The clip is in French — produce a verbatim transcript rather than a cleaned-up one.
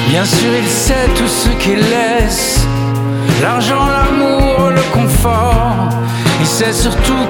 Bien sûr il sait tout ce qu'il laisse, l'argent, l'amour, le confort. Il sait surtout